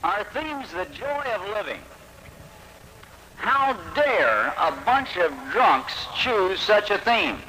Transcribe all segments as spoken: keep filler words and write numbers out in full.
Our theme's the joy of living. How dare a bunch of drunks choose such a theme?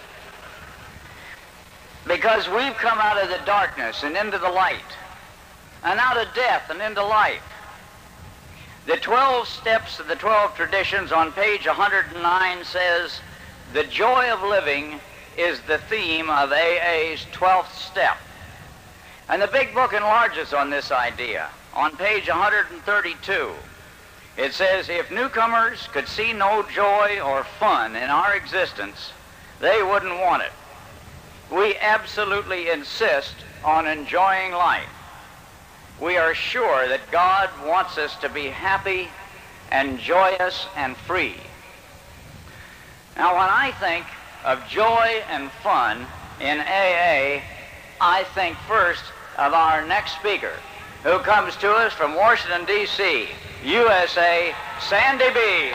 Because we've come out of the darkness and into the light, and out of death and into life. The twelve steps of the twelve traditions on page one hundred nine says, the joy of living is the theme of A A's twelfth step. And the big book enlarges on this idea. On page one hundred thirty-two, it says, if newcomers could see no joy or fun in our existence, they wouldn't want it. We absolutely insist on enjoying life. We are sure that God wants us to be happy and joyous and free. Now, when I think of joy and fun in A A, I think first of our next speaker, who comes to us from Washington, D C, U S A, Sandy B. Thank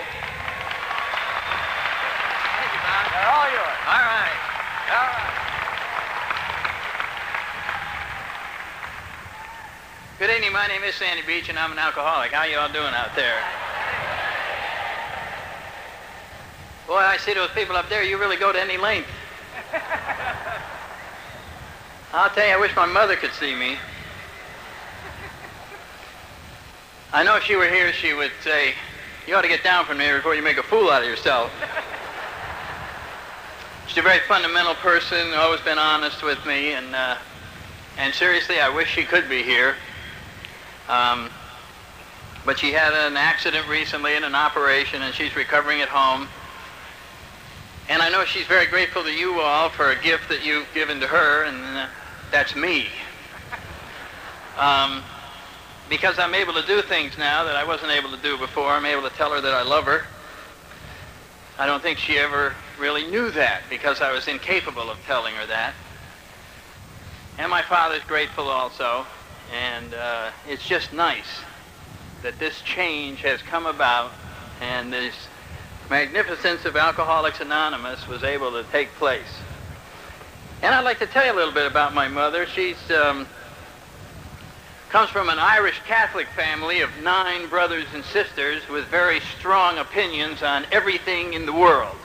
you, Bob. They're all yours. All right. All right. Good evening. My name is Sandy Beach, and I'm an alcoholic. How you all doing out there? Boy, I see those people up there. You really go to any length. I'll tell you, I wish my mother could see me. I know if she were here, she would say, you ought to get down from there before you make a fool out of yourself. She's a very fundamental person, always been honest with me, and uh, and seriously, I wish she could be here. Um, but she had an accident recently and an operation, and she's recovering at home. And I know she's very grateful to you all for a gift that you've given to her, and uh, that's me. Um, because I'm able to do things now that I wasn't able to do before. I'm able to tell her that I love her. I don't think she ever really knew that, because I was incapable of telling her that. And my father's grateful also. And uh, it's just nice that this change has come about, and this magnificence of Alcoholics Anonymous was able to take place. And I'd like to tell you a little bit about my mother. She's um, comes from an Irish Catholic family of nine brothers and sisters with very strong opinions on everything in the world.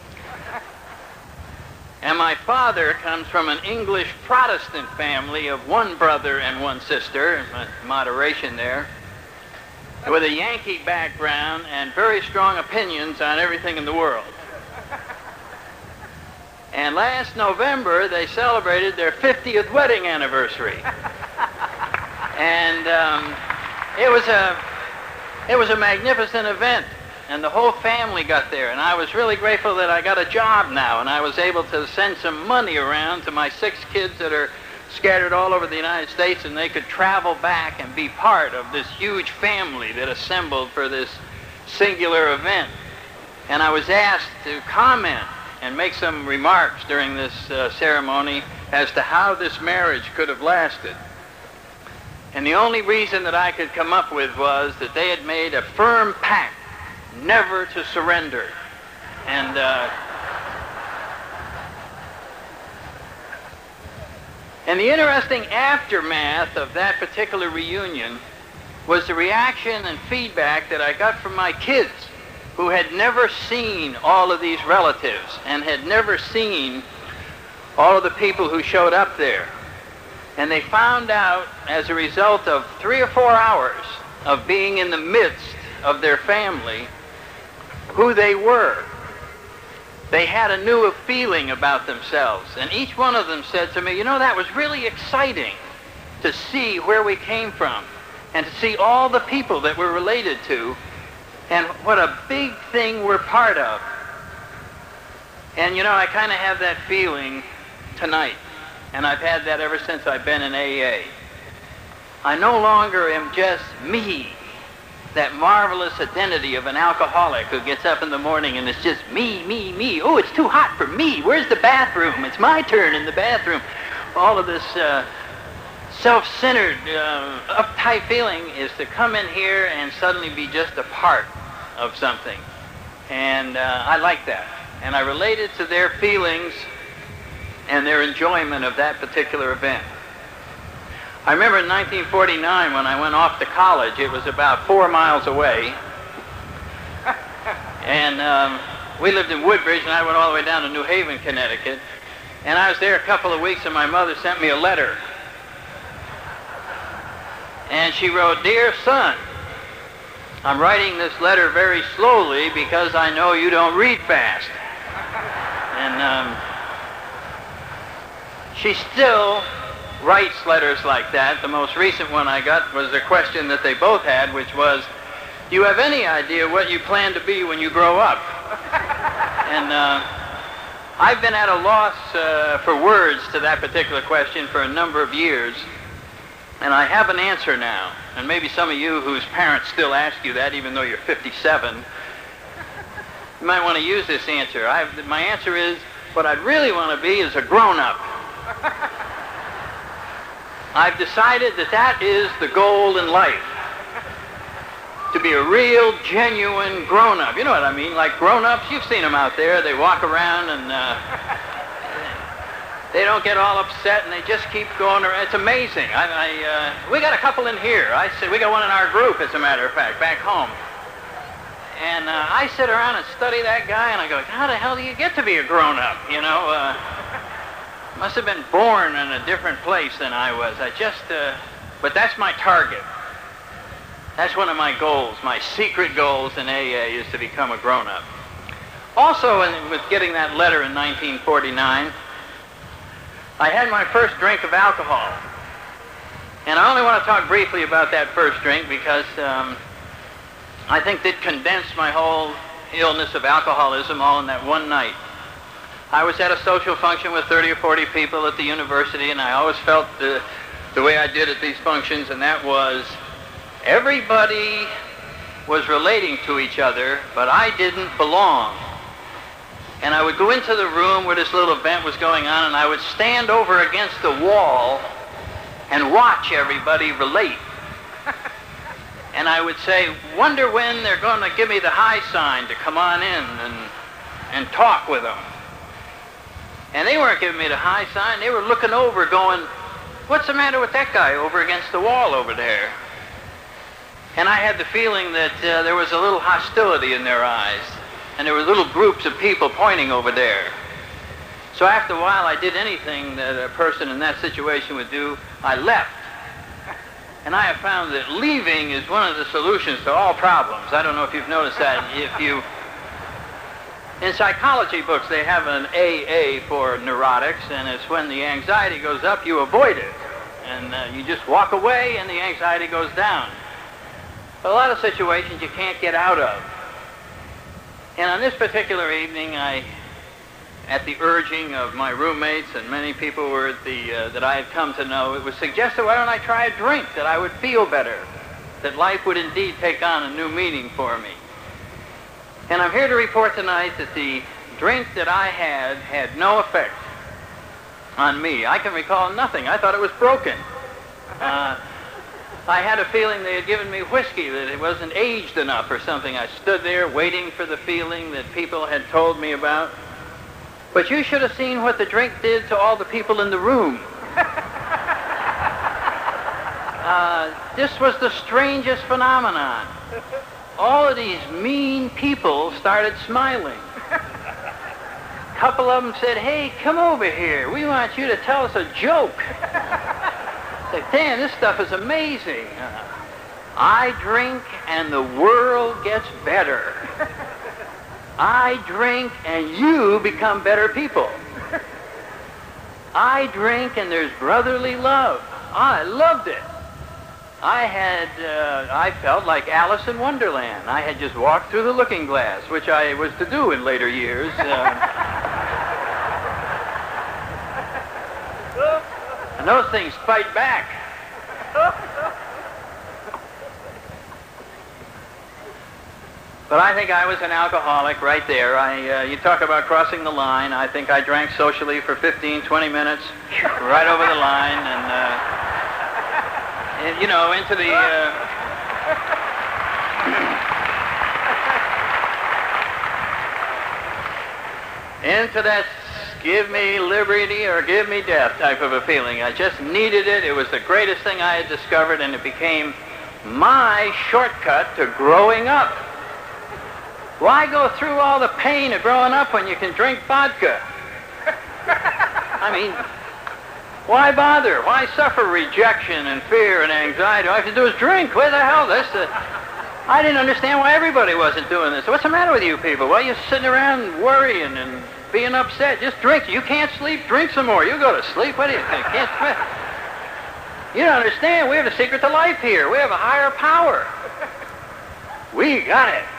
And my father comes from an English Protestant family of one brother and one sister, moderation there, with a Yankee background and very strong opinions on everything in the world. And last November, they celebrated their fiftieth wedding anniversary. And um, it was a it was a magnificent event, and the whole family got there. And I was really grateful that I got a job now, and I was able to send some money around to my six kids that are scattered all over the United States, and they could travel back and be part of this huge family that assembled for this singular event. And I was asked to comment and make some remarks during this uh, ceremony as to how this marriage could have lasted. And the only reason that I could come up with was that they had made a firm pact never to surrender. And uh, and the interesting aftermath of that particular reunion was the reaction and feedback that I got from my kids, who had never seen all of these relatives and had never seen all of the people who showed up there. And they found out, as a result of three or four hours of being in the midst of their family, who they were. They had a new feeling about themselves. And each one of them said to me, you know, that was really exciting to see where we came from and to see all the people that we're related to and what a big thing we're part of. And, you know, I kind of have that feeling tonight. And I've had that ever since I've been in A A. I no longer am just me, that marvelous identity of an alcoholic who gets up in the morning and it's just me, me, me. Oh, it's too hot for me. Where's the bathroom? It's my turn in the bathroom. All of this uh, self-centered, uh, uptight feeling is to come in here and suddenly be just a part of something. And uh, I like that. And I related to their feelings and their enjoyment of that particular event. I remember in nineteen forty-nine when I went off to college, it was about four miles away. And um, we lived in Woodbridge, and I went all the way down to New Haven, Connecticut. And I was there a couple of weeks, and my mother sent me a letter. And she wrote, "Dear son, I'm writing this letter very slowly because I know you don't read fast." And um, she still writes letters like that. The most recent one I got was a question that they both had, which was, "Do you have any idea what you plan to be when you grow up?" And uh, I've been at a loss uh, for words to that particular question for a number of years, and I have an answer now. And maybe some of you whose parents still ask you that, even though you're fifty-seven, you might want to use this answer. I've, my answer is, what I'd really want to be is a grown-up. I've decided that that is the goal in life. To be a real, genuine grown-up. You know what I mean? Like grown-ups, you've seen them out there. They walk around and uh, they don't get all upset, and they just keep going around. It's amazing. I, I, uh, we got a couple in here. I said we got one in our group, as a matter of fact, back home. And uh, I sit around and study that guy, and I go, how the hell do you get to be a grown-up? You know, uh, must have been born in a different place than I was. I just, uh, but that's my target. That's one of my goals. My secret goals in A A is to become a grown-up. Also, in, with getting that letter in nineteen forty-nine, I had my first drink of alcohol. And I only want to talk briefly about that first drink because um, I think it condensed my whole illness of alcoholism all in that one night. I was at a social function with thirty or forty people at the university, and I always felt the, the way I did at these functions, and that was everybody was relating to each other, but I didn't belong. And I would go into the room where this little event was going on, and I would stand over against the wall and watch everybody relate. And I would say, wonder when they're going to give me the high sign to come on in and, and talk with them. And they weren't giving me the high sign. They were looking over going, what's the matter with that guy over against the wall over there? And I had the feeling that uh, there was a little hostility in their eyes. And there were little groups of people pointing over there. So after a while, I did anything that a person in that situation would do. I left. And I have found that leaving is one of the solutions to all problems. I don't know if you've noticed that. If you, in psychology books, they have an A A for neurotics, and it's when the anxiety goes up, you avoid it. And uh, you just walk away, and the anxiety goes down. A lot of situations you can't get out of. And on this particular evening, I, at the urging of my roommates and many people were at the, uh, that I had come to know, it was suggested, why don't I try a drink, that I would feel better, that life would indeed take on a new meaning for me. And I'm here to report tonight that the drink that I had had no effect on me. I can recall nothing. I thought it was broken. Uh, I had a feeling they had given me whiskey, that it wasn't aged enough or something. I stood there waiting for the feeling that people had told me about. But you should have seen what the drink did to all the people in the room. uh, this was the strangest phenomenon. All of these mean people started smiling. A couple of them said, hey, come over here. We want you to tell us a joke. Like, damn, this stuff is amazing. Uh, I drink and the world gets better. I drink and you become better people. I drink and there's brotherly love. I loved it. I had, uh, I felt like Alice in Wonderland. I had just walked through the looking glass, which I was to do in later years. Uh, And those things fight back. But I think I was an alcoholic right there. I, uh, you talk about crossing the line. I think I drank socially for fifteen, twenty minutes, right over the line, and, uh, and you know, into the... Uh, into that give me liberty or give me death type of a feeling. I just needed it. It was the greatest thing I had discovered, and it became my shortcut to growing up. Why go through all the pain of growing up when you can drink vodka? I mean, why bother? Why suffer rejection and fear and anxiety? All I have to do is drink. Where the hell? This, uh, I didn't understand why everybody wasn't doing this. What's the matter with you people? Why are you sitting around worrying and being upset? Just drink. You can't sleep? Drink some more. You go to sleep. What do you think? Can't sleep? You don't understand. We have the secret to life here. We have a higher power. We got it.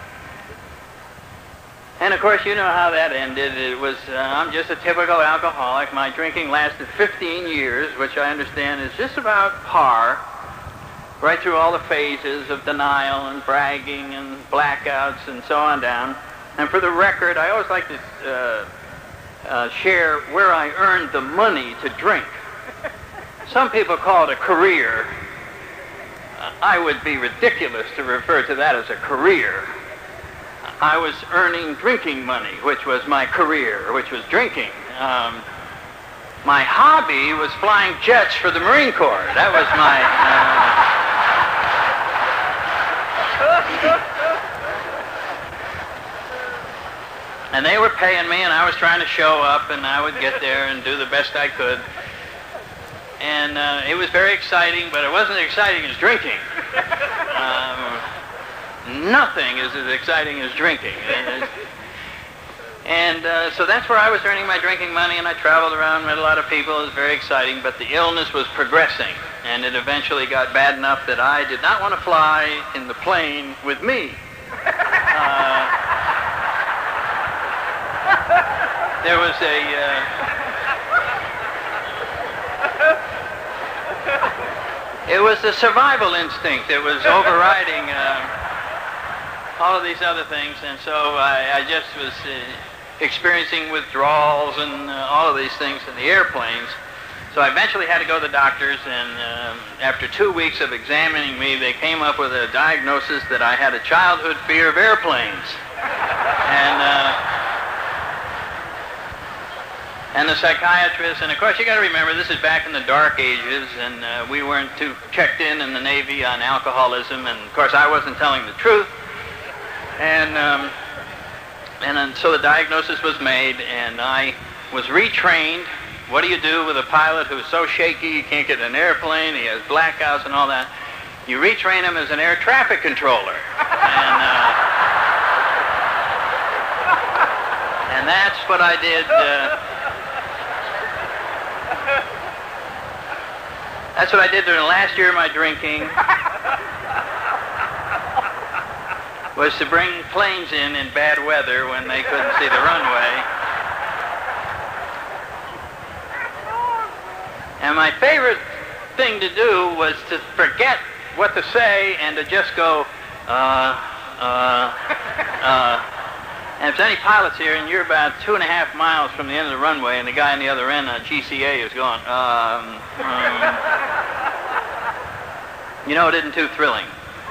And of course, you know how that ended. It was, uh, I'm just a typical alcoholic. My drinking lasted fifteen years, which I understand is just about par, right through all the phases of denial and bragging and blackouts and so on down. And for the record, I always like to uh, uh, share where I earned the money to drink. Some people call it a career. Uh, I would be ridiculous to refer to that as a career. I was earning drinking money, which was my career, which was drinking. Um, my hobby was flying jets for the Marine Corps. That was my... Uh... and they were paying me, and I was trying to show up, and I would get there and do the best I could. And uh, it was very exciting, but it wasn't as exciting as drinking. Um, Nothing is as exciting as drinking. And uh, so that's where I was earning my drinking money, and I traveled around, met a lot of people. It was very exciting, but the illness was progressing, and it eventually got bad enough that I did not want to fly in the plane with me. Uh, there was a... Uh, it was the survival instinct that was overriding... Uh, all of these other things, and so I, I just was uh, experiencing withdrawals and uh, all of these things in the airplanes. So I eventually had to go to the doctors, and um, after two weeks of examining me, they came up with a diagnosis that I had a childhood fear of airplanes. and uh, and the psychiatrist, and of course you got to remember this is back in the dark ages, and uh, we weren't too checked in in the Navy on alcoholism, and of course I wasn't telling the truth. And, um, and and so the diagnosis was made, and I was retrained. What do you do with a pilot who's so shaky he can't get in an airplane, he has blackouts and all that? You retrain him as an air traffic controller. And, uh, and that's what I did. Uh, that's what I did during the last year of my drinking. Was to bring planes in in bad weather when they couldn't see the runway. And my favorite thing to do was to forget what to say and to just go, uh, uh, uh. And if there's any pilots here and you're about two and a half miles from the end of the runway and the guy on the other end on G C A is going, um, um. You know, it isn't too thrilling.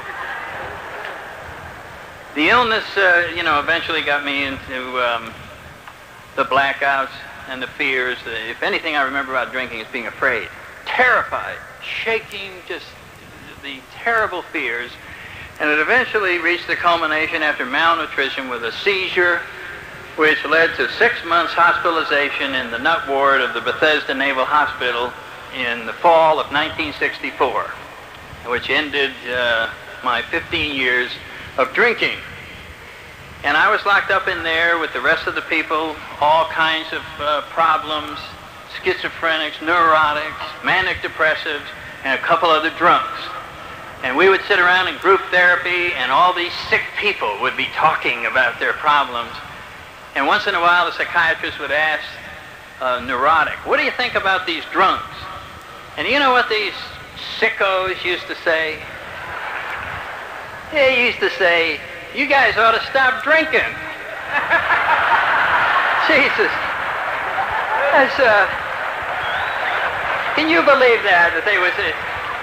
The illness, uh, you know, eventually got me into um, the blackouts and the fears. Uh, if anything I remember about drinking is being afraid, terrified, shaking, just the terrible fears. And it eventually reached the culmination after malnutrition with a seizure, which led to six months hospitalization in the nut ward of the Bethesda Naval Hospital in the fall of nineteen sixty-four, which ended uh, my fifteen years of drinking. And I was locked up in there with the rest of the people, all kinds of uh, problems, schizophrenics, neurotics, manic depressives, and a couple other drunks. And we would sit around in group therapy, and all these sick people would be talking about their problems. And once in a while, the psychiatrist would ask a neurotic, what do you think about these drunks? And you know what these sickos used to say? They used to say, you guys ought to stop drinking. Jesus. That's, uh, can you believe that, that they was, uh,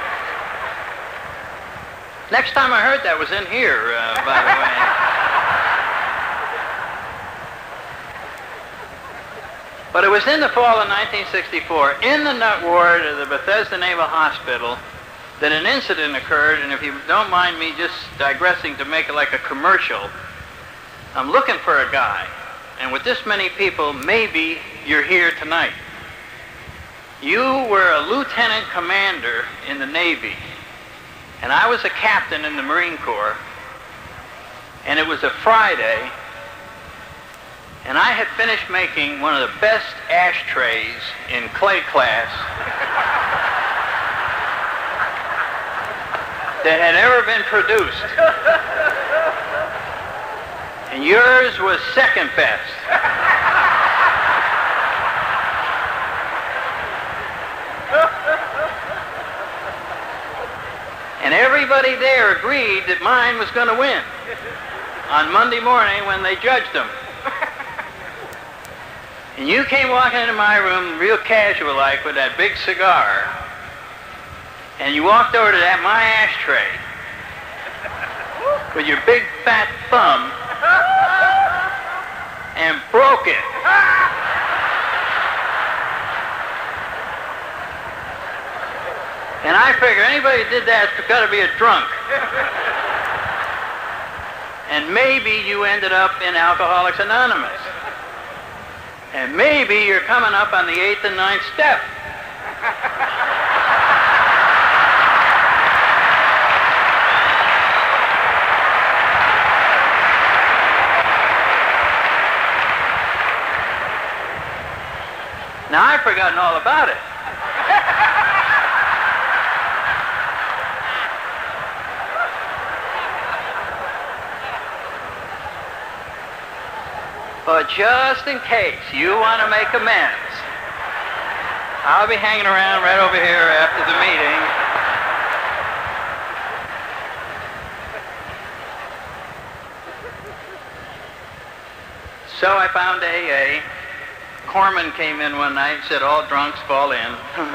next time I heard that was in here, uh, by the way. But it was in the fall of nineteen sixty-four, in the nut ward of the Bethesda Naval Hospital, that an incident occurred, and if you don't mind me just digressing to make it like a commercial, I'm looking for a guy, and with this many people, maybe you're here tonight. You were a lieutenant commander in the Navy, and I was a captain in the Marine Corps, and it was a Friday, and I had finished making one of the best ashtrays in clay class that had ever been produced. And yours was second best. And everybody there agreed that mine was going to win on Monday morning when they judged them. And you came walking into my room real casual-like with that big cigar, and you walked over to that my ashtray with your big fat thumb and broke it. And I figure anybody who did that has got to be a drunk. And maybe you ended up in Alcoholics Anonymous. And maybe you're coming up on the eighth and ninth step. Now, I've forgotten all about it. But just in case you want to make amends, I'll be hanging around right over here after the meeting. So I found A A. Corman came in one night and said, all drunks fall in.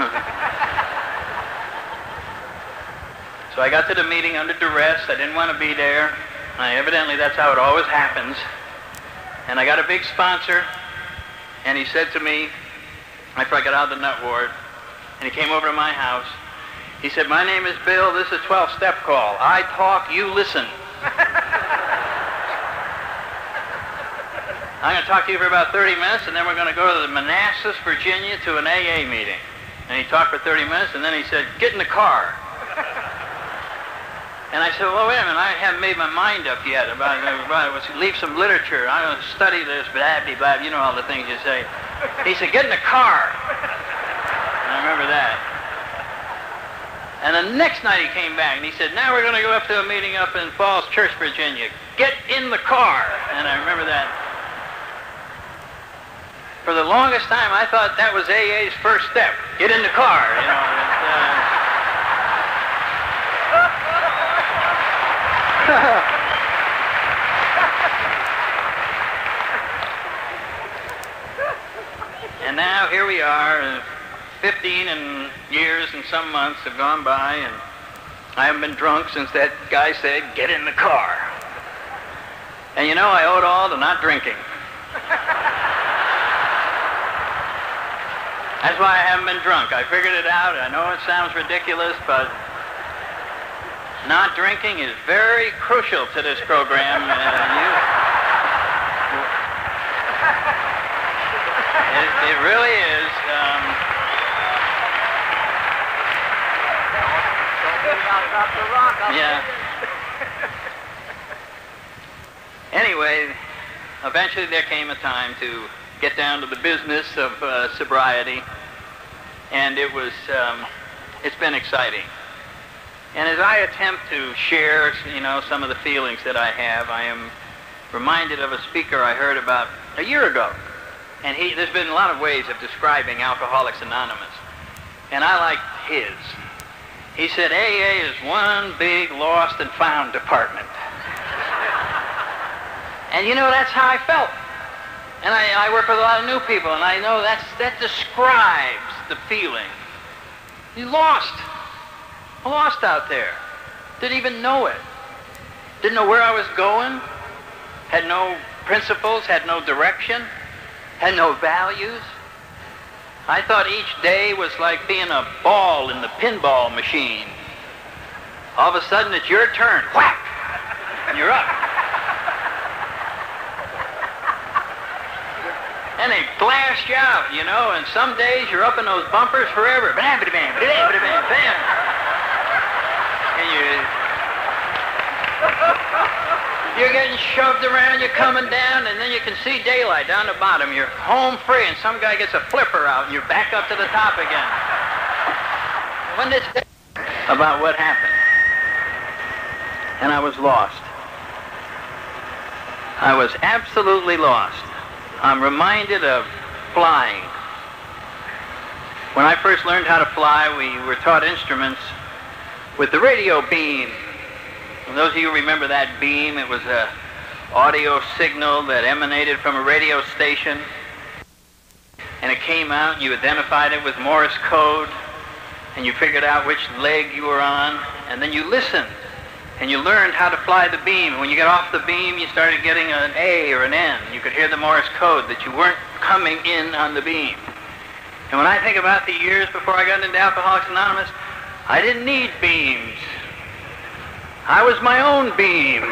So I got to the meeting under duress. I didn't want to be there. I, evidently, that's how it always happens. And I got a big sponsor, and he said to me, after I got out of the nut ward, and he came over to my house, he said, my name is Bill, this is twelve-step call. I talk, you listen. I'm going to talk to you for about thirty minutes, and then we're going to go to the Manassas, Virginia, to an A A meeting. And he talked for thirty minutes, and then he said, get in the car. And I said, well, wait a minute, I haven't made my mind up yet about, about leave some literature. I'm going to study this, blah, blah, blah, you know all the things you say. He said, get in the car. And I remember that. And the next night he came back, and he said, now we're going to go up to a meeting up in Falls Church, Virginia. Get in the car. And I remember that. For the longest time, I thought that was A A's first step. Get in the car, you know. It's, uh, and now here we are, fifteen and years and some months have gone by, and I haven't been drunk since that guy said, get in the car. And you know, I owe it all to not drinking. That's why I haven't been drunk. I figured it out. I know it sounds ridiculous, but not drinking is very crucial to this program. Uh, you, it, it really is. Um, yeah. Anyway, eventually there came a time to get down to the business of uh, sobriety, and it was, um, it's been exciting. And as I attempt to share, you know, some of the feelings that I have, I am reminded of a speaker I heard about a year ago. And he, there's been a lot of ways of describing Alcoholics Anonymous, and I liked his. He said, A A is one big lost and found department. And you know, that's how I felt. And I, I work with a lot of new people, and I know that's, that describes the feeling. You lost. Lost out there. Didn't even know it. Didn't know where I was going. Had no principles, had no direction, had no values. I thought each day was like being a ball in the pinball machine. All of a sudden, it's your turn. Whack! And you're up. And they blast you out, you know, and some days you're up in those bumpers forever. Bam, bam, bam, bam, bam, bam. And you... You're getting shoved around, you're coming down, and then you can see daylight down the bottom. You're home free, and some guy gets a flipper out, and you're back up to the top again. When this day about what happened, and I was lost. I was absolutely lost. I'm reminded of flying. When I first learned how to fly, we were taught instruments with the radio beam. And those of you who remember that beam, it was an audio signal that emanated from a radio station. And it came out, and you identified it with Morse code, and you figured out which leg you were on, and then you listened, and you learned how to fly the beam. When you got off the beam, you started getting an A or an N. You could hear the Morse code that you weren't coming in on the beam. And when I think about the years before I got into Alcoholics Anonymous, I didn't need beams. I was my own beam.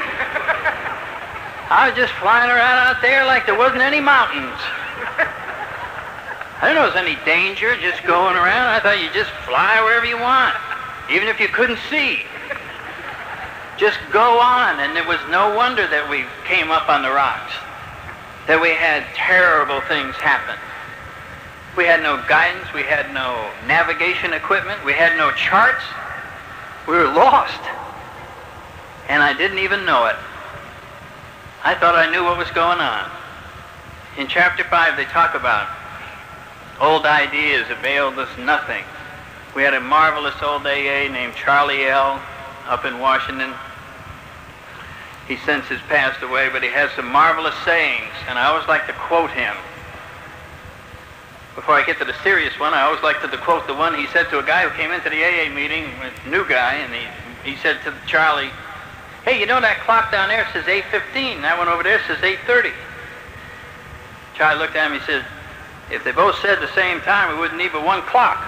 I was just flying around out there like there wasn't any mountains. I didn't know there was any danger just going around. I thought you just fly wherever you want, even if you couldn't see. Just go on, and it was no wonder that we came up on the rocks, that we had terrible things happen. We had no guidance, we had no navigation equipment, we had no charts. We were lost. And I didn't even know it. I thought I knew what was going on. In chapter five, they talk about old ideas availed us nothing. We had a marvelous old A A named Charlie L. up in Washington. He since has passed away, but he has some marvelous sayings, and I always like to quote him. Before I get to the serious one, I always like to quote the one he said to a guy who came into the A A meeting, a new guy, and he, he said to Charlie, "Hey, you know that clock down there says eight fifteen, that one over there says eight thirty. Charlie looked at him and he said, "If they both said the same time, we wouldn't need but one clock."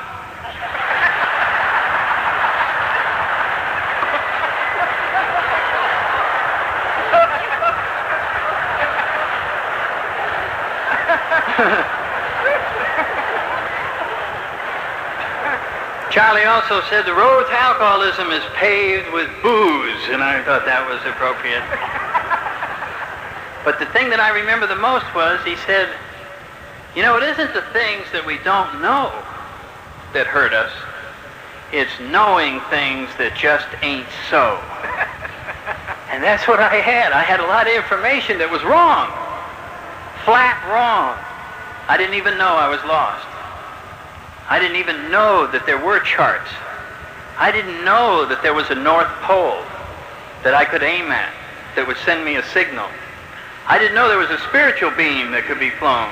Charlie also said the road to alcoholism is paved with booze, and I thought that was appropriate. But the thing that I remember the most was he said, you know, it isn't the things that we don't know that hurt us. It's knowing things that just ain't so. And that's what I had. I had a lot of information that was wrong. Flat wrong. I didn't even know I was lost. I didn't even know that there were charts. I didn't know that there was a North Pole that I could aim at that would send me a signal. I didn't know there was a spiritual beam that could be flown.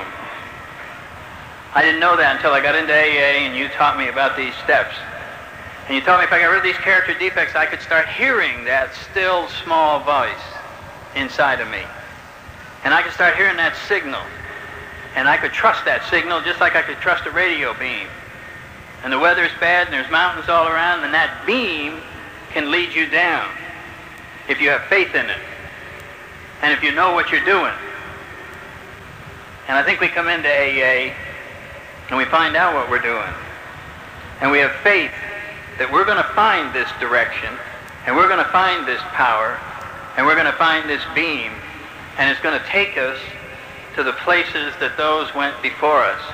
I didn't know that until I got into A A and you taught me about these steps. And you taught me if I got rid of these character defects, I could start hearing that still small voice inside of me. And I could start hearing that signal. And I could trust that signal just like I could trust a radio beam. And the weather's bad and there's mountains all around, and that beam can lead you down if you have faith in it and if you know what you're doing. And I think we come into A A and we find out what we're doing. And we have faith that we're going to find this direction, and we're going to find this power, and we're going to find this beam, and it's going to take us to the places that those went before us.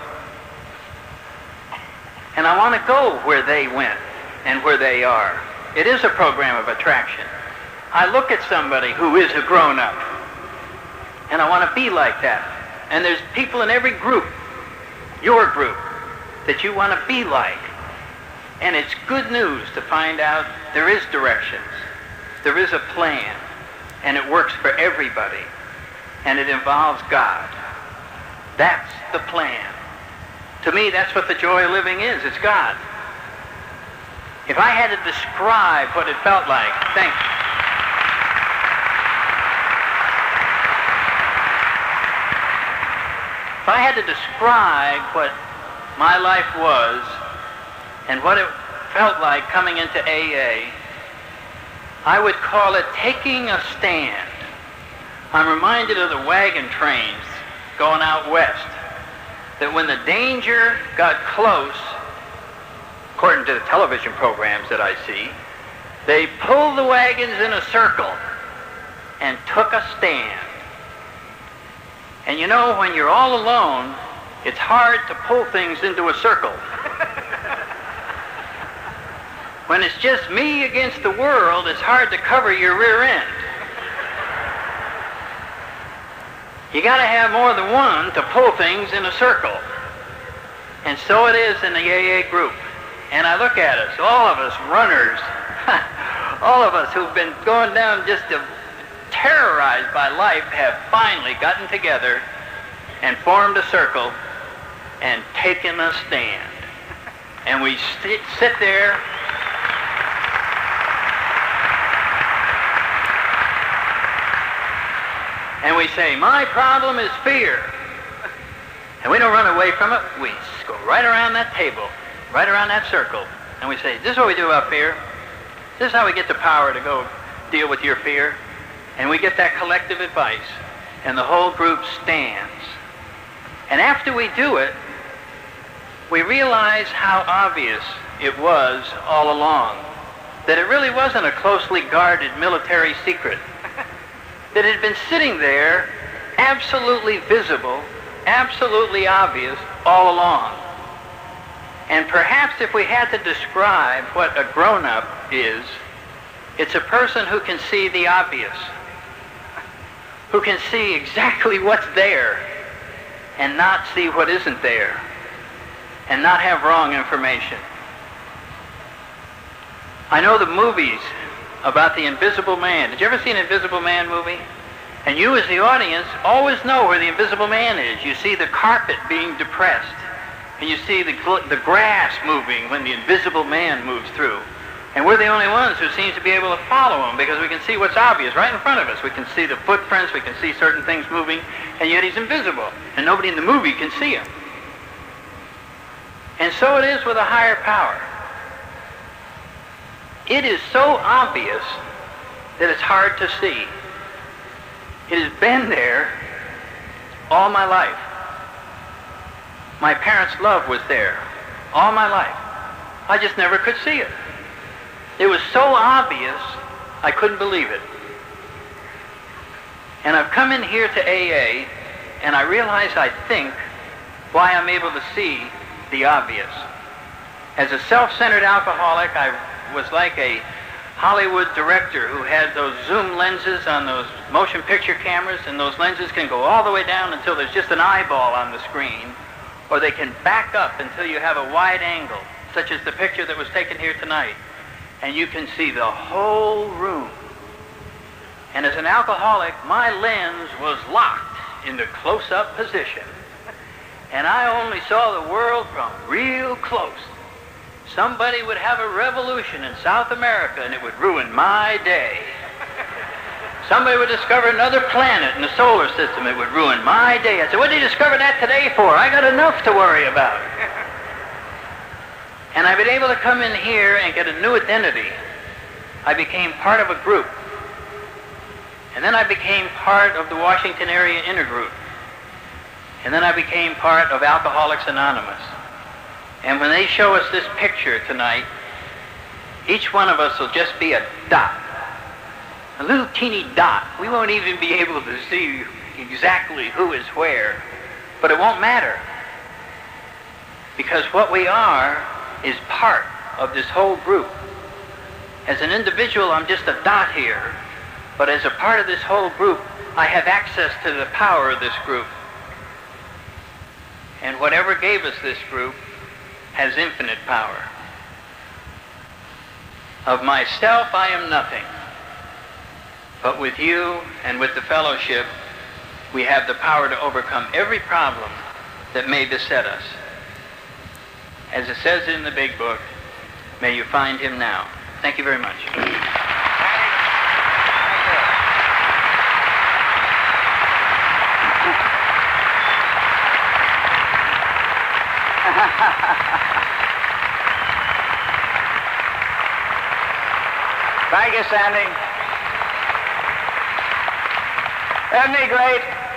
And I want to go where they went and where they are. It is a program of attraction. I look at somebody who is a grown-up, and I want to be like that. And there's people in every group, your group, that you want to be like. And it's good news to find out there is directions, there is a plan, and it works for everybody. And it involves God. That's the plan. To me, that's what the joy of living is. It's God. If I had to describe what it felt like, thank you. If I had to describe what my life was and what it felt like coming into A A, I would call it taking a stand. I'm reminded of the wagon trains going out west, that when the danger got close, according to the television programs that I see, they pulled the wagons in a circle and took a stand. And you know, when you're all alone, it's hard to pull things into a circle. When it's just me against the world, it's hard to cover your rear end. You got to have more than one to pull things in a circle. And so it is in the A A group. And I look at us, all of us runners, all of us who've been going down just to, terrorized by life, have finally gotten together and formed a circle and taken a stand. And we st- sit there and we say, my problem is fear. And we don't run away from it. We go right around that table, right around that circle, and we say, this is what we do about fear. This is how we get the power to go deal with your fear. And we get that collective advice, and the whole group stands. And after we do it, we realize how obvious it was all along, that it really wasn't a closely guarded military secret, that it had been sitting there, absolutely visible, absolutely obvious all along. And perhaps if we had to describe what a grown-up is, it's a person who can see the obvious, who can see exactly what's there and not see what isn't there, and not have wrong information. I know the movies about the Invisible Man. Did you ever see an Invisible Man movie? And you as the audience always know where the Invisible Man is. You see the carpet being depressed, and you see the, gl- the grass moving when the Invisible Man moves through. And we're the only ones who seem to be able to follow him, because we can see what's obvious right in front of us. We can see the footprints, we can see certain things moving, and yet he's invisible, and nobody in the movie can see him. And so it is with a higher power. It is so obvious that it's hard to see. It has been there all my life. My parents' love was there all my life. I just never could see it. It was so obvious, I couldn't believe it. And I've come in here to A A, and I realize, I think, why I'm able to see the obvious. As a self-centered alcoholic, I was like a Hollywood director who had those zoom lenses on those motion picture cameras, and those lenses can go all the way down until there's just an eyeball on the screen, or they can back up until you have a wide angle, such as the picture that was taken here tonight, and you can see the whole room. And as an alcoholic, my lens was locked in the close-up position, and I only saw the world from real close. Somebody would have a revolution in South America, and it would ruin my day. Somebody would discover another planet in the solar system, it would ruin my day. I said, what did you discover that today for? I got enough to worry about. And I've been able to come in here and get a new identity. I became part of a group. And then I became part of the Washington Area Intergroup. And then I became part of Alcoholics Anonymous. And when they show us this picture tonight, each one of us will just be a dot. A little teeny dot. We won't even be able to see exactly who is where. But it won't matter. Because what we are is part of this whole group. As an individual, I'm just a dot here. But as a part of this whole group, I have access to the power of this group. And whatever gave us this group has infinite power. Of myself, I am nothing. But with you and with the fellowship, we have the power to overcome every problem that may beset us. As it says in the big book, may you find him now. Thank you very much. Thank you, Sandy. Isn't he great?